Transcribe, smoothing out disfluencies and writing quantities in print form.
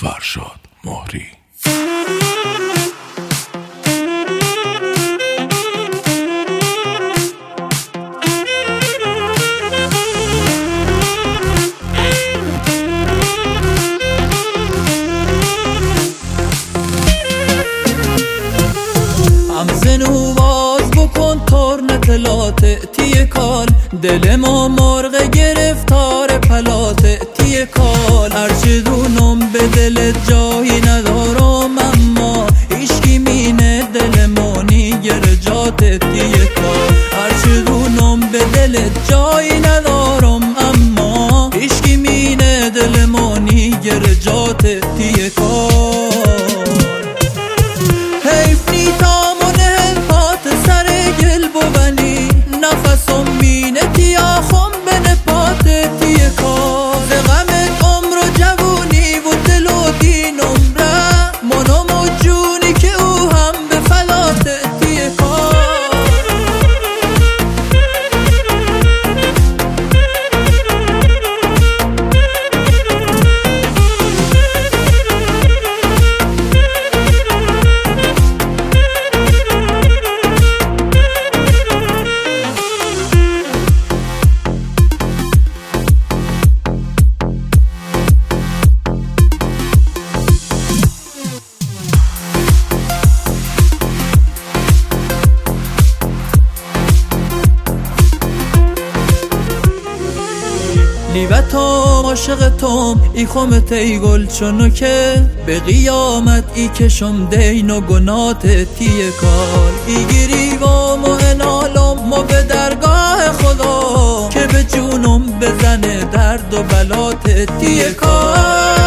فرشاد مهری. همزنو باز بکن ترنت لاته کال، دل ما مرغ گرفتار پلاته کال. هرچی دونم به دل جایی ندارم، اما عشقی مینه دل مانی گرجات کال. هرچی دونم به دل جایی ندارم، اما عشقی مینه دل مانی گرجات کال. حیف نیتام نفسم مینه تیا خم به نپات کار. ز غم عمر و جوونی و دل و دینم ره، منم و جونی که او هم به فلات کار. لیبتام عاشقتم ای خمت ای گل چونو که به قیامت ای کشم دین و گنات کال. ای گریوام و انالم و به درگاه خدا، که به جونم بزنه درد و بلات کال.